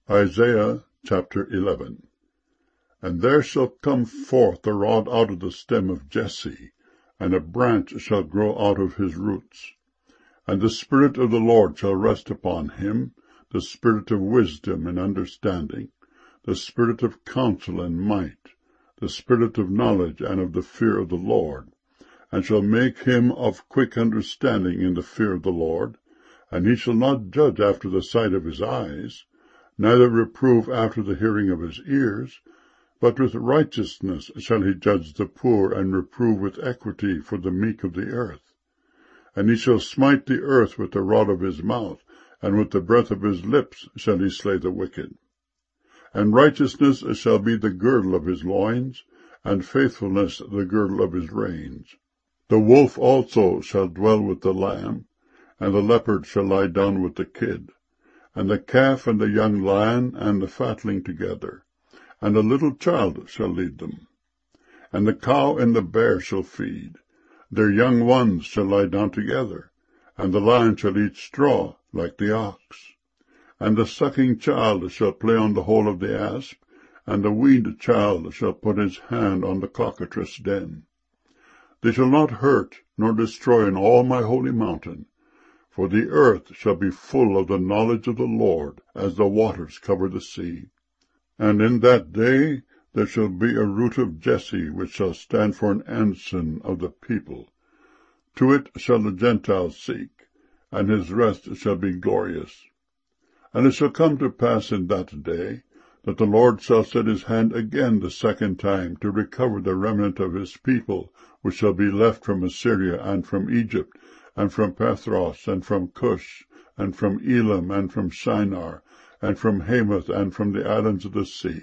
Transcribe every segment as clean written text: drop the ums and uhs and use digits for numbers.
Isaiah chapter 11. And there shall come forth a rod out of the stem of Jesse, and a branch shall grow out of his roots. And the Spirit of the Lord shall rest upon him, the Spirit of wisdom and understanding, the Spirit of counsel and might, the Spirit of knowledge and of the fear of the Lord, and shall make him of quick understanding in the fear of the Lord. And he shall not judge after the sight of his eyes, neither reprove after the hearing of his ears, but with righteousness shall he judge the poor, and reprove with equity for the meek of the earth. And he shall smite the earth with the rod of his mouth, and with the breath of his lips shall he slay the wicked. And righteousness shall be the girdle of his loins, and faithfulness the girdle of his reins. The wolf also shall dwell with the lamb, and the leopard shall lie down with the kid, and the calf and the young lion and the fatling together, and a little child shall lead them. And the cow and the bear shall feed, their young ones shall lie down together, and the lion shall eat straw like the ox. And the sucking child shall play on the hole of the asp, and the weaned child shall put his hand on the cockatrice' den. They shall not hurt nor destroy in all my holy mountain, for the earth shall be full of the knowledge of the Lord, as the waters cover the sea. And in that day there shall be a root of Jesse, which shall stand for an ensign of the people. To it shall the Gentiles seek, and his rest shall be glorious. And it shall come to pass in that day, that the Lord shall set his hand again the second time to recover the remnant of his people, which shall be left from Assyria, and from Egypt, and from Pathros, and from Cush, and from Elam, and from Shinar, and from Hamath, and from the islands of the sea.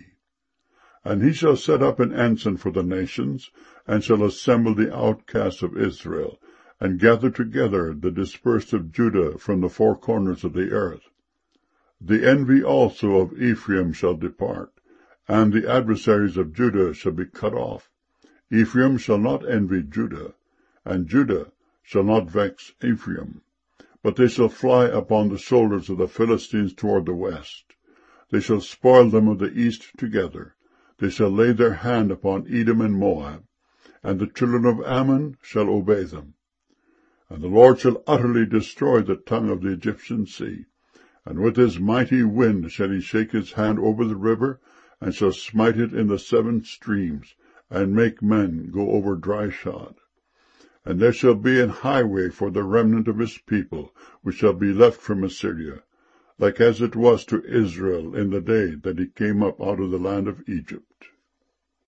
And he shall set up an ensign for the nations, and shall assemble the outcasts of Israel, and gather together the dispersed of Judah from the four corners of the earth. The envy also of Ephraim shall depart, and the adversaries of Judah shall be cut off. Ephraim shall not envy Judah, and Judah shall not vex Ephraim, but they shall fly upon the shoulders of the Philistines toward the west. They shall spoil them of the east together. They shall lay their hand upon Edom and Moab, and the children of Ammon shall obey them. And the Lord shall utterly destroy the tongue of the Egyptian sea, and with his mighty wind shall he shake his hand over the river, and shall smite it in the 7 streams, and make men go over dry shod. And there shall be an highway for the remnant of his people, which shall be left from Assyria, like as it was to Israel in the day that he came up out of the land of Egypt.